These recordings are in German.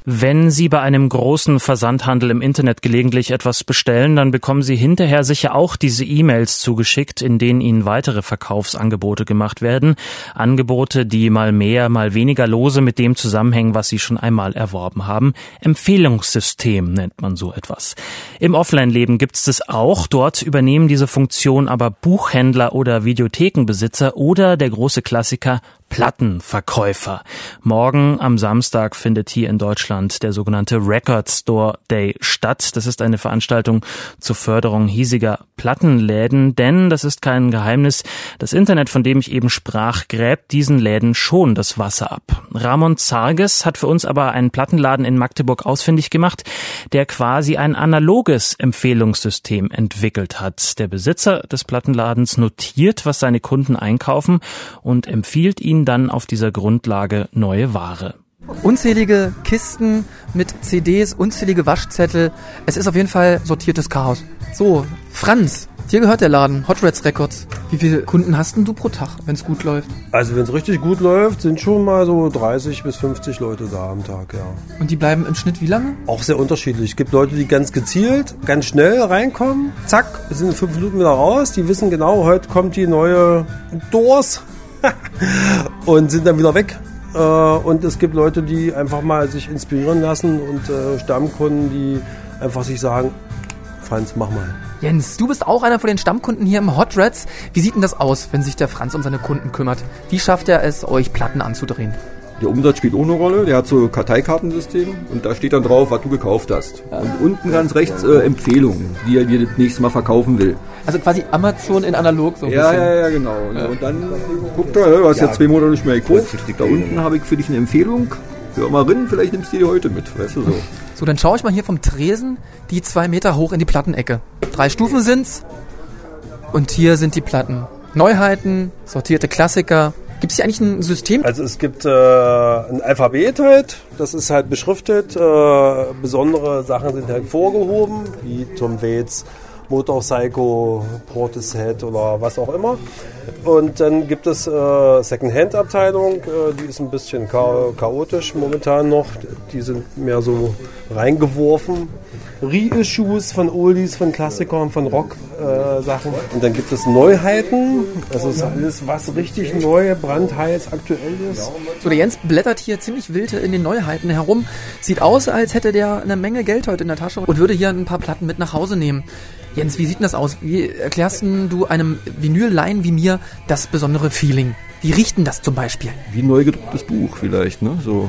Wenn Sie bei einem großen Versandhandel im Internet gelegentlich etwas bestellen, dann bekommen Sie hinterher sicher auch diese E-Mails zugeschickt, in denen Ihnen weitere Verkaufsangebote gemacht werden. Angebote, die mal mehr, mal weniger lose mit dem zusammenhängen, was Sie schon einmal erworben haben. Empfehlungssystem nennt man so etwas. Im Offline-Leben gibt es das auch. Dort übernehmen diese Funktion aber Buchhändler oder Videothekenbesitzer oder der große Klassiker Plattenverkäufer. Morgen am Samstag findet hier in Deutschland der sogenannte Record Store Day statt. Das ist eine Veranstaltung zur Förderung hiesiger Plattenläden, denn das ist kein Geheimnis. Das Internet, von dem ich eben sprach, gräbt diesen Läden schon das Wasser ab. Ramon Zarges hat für uns aber einen Plattenladen in Magdeburg ausfindig gemacht, der quasi ein analoges Empfehlungssystem entwickelt hat. Der Besitzer des Plattenladens notiert, was seine Kunden einkaufen und empfiehlt ihnen dann auf dieser Grundlage neue Ware. Unzählige Kisten mit CDs, unzählige Waschzettel. Es ist auf jeden Fall sortiertes Chaos. So, Franz, dir gehört der Laden, Hot Rats Records. Wie viele Kunden hast denn du pro Tag, wenn es gut läuft? Also wenn es richtig gut läuft, sind schon mal so 30 bis 50 Leute da am Tag, ja. Und die bleiben im Schnitt wie lange? Auch sehr unterschiedlich. Es gibt Leute, die ganz gezielt, ganz schnell reinkommen. Zack, sind in 5 Minuten wieder raus. Die wissen genau, heute kommt die neue Doors und sind dann wieder weg. Und es gibt Leute, die einfach mal sich inspirieren lassen und Stammkunden, die einfach sich sagen, Franz, mach mal. Jens, du bist auch einer von den Stammkunden hier im Hot Rats. Wie sieht denn das aus, wenn sich der Franz um seine Kunden kümmert? Wie schafft er es, euch Platten anzudrehen? Der Umsatz spielt auch eine Rolle. Der hat so ein Karteikartensystem und da steht dann drauf, was du gekauft hast. Und unten ganz rechts Empfehlungen, die er dir das nächste Mal verkaufen will. Also quasi Amazon in analog so ein bisschen. Ja, genau. Ja. Und dann guckt er, du hast ja 2 Monate nicht mehr gekauft. Da unten habe ich für dich eine Empfehlung. Hör mal rein, vielleicht nimmst du die heute mit, weißt du so. So, dann schaue ich mal hier vom Tresen die 2 Meter hoch in die Plattenecke. 3 Stufen sind's und hier sind die Platten. Neuheiten, sortierte Klassiker. Gibt es hier eigentlich ein System? Also es gibt ein Alphabet halt, das ist halt beschriftet. Besondere Sachen sind halt vorgehoben, wie Tom Waits, Motor Psycho, Portishead oder was auch immer. Und dann gibt es Second-Hand-Abteilung, die ist ein bisschen chaotisch momentan noch. Die sind mehr so reingeworfen. Reissues von Oldies, von Klassikern, von Rock-Sachen. Und dann gibt es Neuheiten. Das ist alles, was richtig neu, brandheiß, aktuell ist. So, der Jens blättert hier ziemlich wild in den Neuheiten herum. Sieht aus, als hätte der eine Menge Geld heute in der Tasche und würde hier ein paar Platten mit nach Hause nehmen. Jens, wie sieht denn das aus? Wie erklärst du einem Vinyl-Laien wie mir das besondere Feeling? Wie riecht denn das zum Beispiel? Wie ein neu gedrucktes Buch vielleicht, ne? So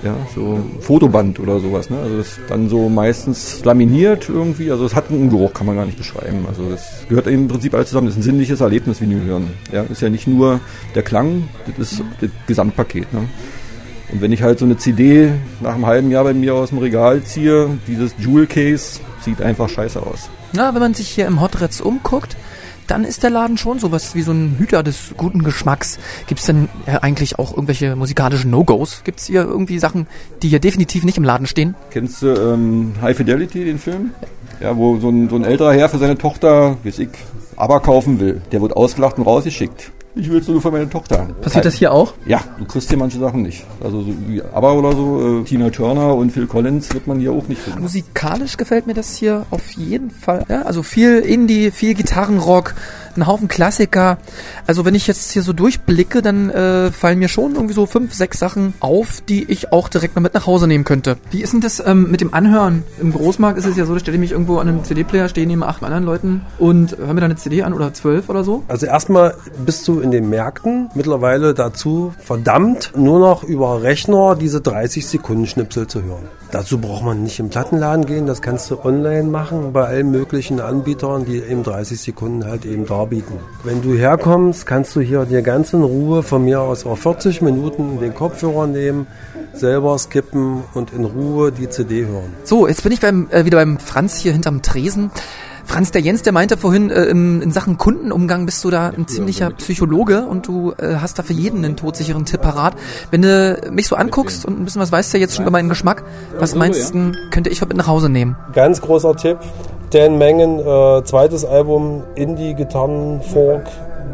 Fotoband oder sowas, ne? Also das ist dann so meistens laminiert irgendwie, also es hat einen Geruch, kann man gar nicht beschreiben. Also das gehört im Prinzip alles zusammen, das ist ein sinnliches Erlebnis, Vinyl hören. Ja, ist ja nicht nur der Klang, das ist das Gesamtpaket, ne? Und wenn ich halt so eine CD nach einem halben Jahr bei mir aus dem Regal ziehe, dieses Jewel Case sieht einfach scheiße aus. Na, wenn man sich hier im Hot Rats umguckt, dann ist der Laden schon sowas wie so ein Hüter des guten Geschmacks. Gibt es denn eigentlich auch irgendwelche musikalischen No-Gos? Gibt es hier irgendwie Sachen, die hier definitiv nicht im Laden stehen? Kennst du High Fidelity, den Film? Ja, wo so ein älterer Herr für seine Tochter, ABBA kaufen will. Der wird ausgelacht und rausgeschickt. Ich will es nur für meine Tochter. Passiert das hier auch? Ja, du kriegst hier manche Sachen nicht. Also so wie ABBA oder so, Tina Turner und Phil Collins wird man hier auch nicht finden. Musikalisch gefällt mir das hier auf jeden Fall. Ja, also viel Indie, viel Gitarrenrock, ein Haufen Klassiker. Also wenn ich jetzt hier so durchblicke, dann fallen mir schon irgendwie so 5, 6 Sachen auf, die ich auch direkt mal mit nach Hause nehmen könnte. Wie ist denn das mit dem Anhören? Im Großmarkt ist es ja so, da stelle ich mich irgendwo an einem CD-Player, stehe neben 8 anderen Leuten und höre mir da eine CD an oder 12 oder so. Also erstmal bist du in den Märkten mittlerweile dazu verdammt, nur noch über Rechner diese 30-Sekunden-Schnipsel zu hören. Dazu braucht man nicht im Plattenladen gehen, das kannst du online machen bei allen möglichen Anbietern, die eben 30 Sekunden halt eben darbieten. Wenn du herkommst, kannst du hier dir ganz in Ruhe von mir aus auch 40 Minuten den Kopfhörer nehmen, selber skippen und in Ruhe die CD hören. So, jetzt bin ich wieder beim Franz hier hinterm Tresen. Franz, der Jens, der meinte vorhin, in Sachen Kundenumgang bist du da ein ziemlicher Psychologe und du hast da für jeden einen todsicheren Tipp parat. Wenn du mich so anguckst und ein bisschen was weißt du ja jetzt schon über meinen Geschmack, was meinst du, könnte ich heute mit nach Hause nehmen? Ganz großer Tipp, Dan Mengen, zweites Album, Indie, Gitarren, Folk,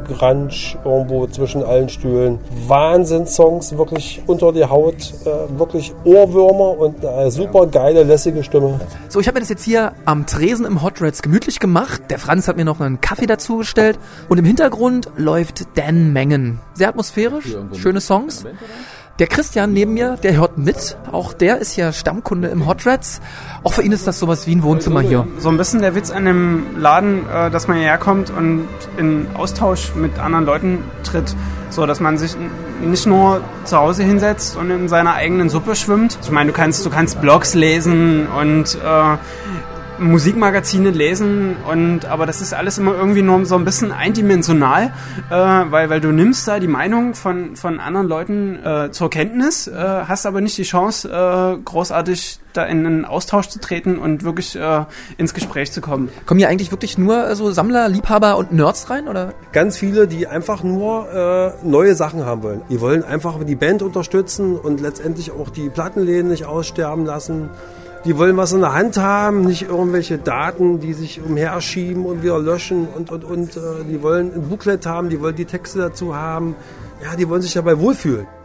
Grunge irgendwo zwischen allen Stühlen. Wahnsinnssongs, wirklich unter die Haut, wirklich Ohrwürmer und eine super geile, lässige Stimme. So, ich habe mir das jetzt hier am Tresen im Hot Rats gemütlich gemacht. Der Franz hat mir noch einen Kaffee dazu gestellt. Und im Hintergrund läuft Dan Mengen. Sehr atmosphärisch, schöne Songs. Der Christian neben mir, der hört mit. Auch der ist ja Stammkunde im Hot Rats. Auch für ihn ist das sowas wie ein Wohnzimmer hier. So ein bisschen der Witz an dem Laden, dass man hierher kommt und in Austausch mit anderen Leuten tritt. So, dass man sich nicht nur zu Hause hinsetzt und in seiner eigenen Suppe schwimmt. Ich meine, du kannst Blogs lesen und Musikmagazine lesen, aber das ist alles immer irgendwie nur so ein bisschen eindimensional, weil du nimmst da die Meinung von anderen Leuten zur Kenntnis, hast aber nicht die Chance, großartig da in einen Austausch zu treten und wirklich ins Gespräch zu kommen. Kommen hier eigentlich wirklich nur so Sammler, Liebhaber und Nerds rein, oder? Ganz viele, die einfach nur neue Sachen haben wollen. Die wollen einfach die Band unterstützen und letztendlich auch die Plattenläden nicht aussterben lassen. Die wollen was in der Hand haben, nicht irgendwelche Daten, die sich umherschieben und wieder löschen und. Die wollen ein Booklet haben, die wollen die Texte dazu haben. Ja, die wollen sich dabei wohlfühlen.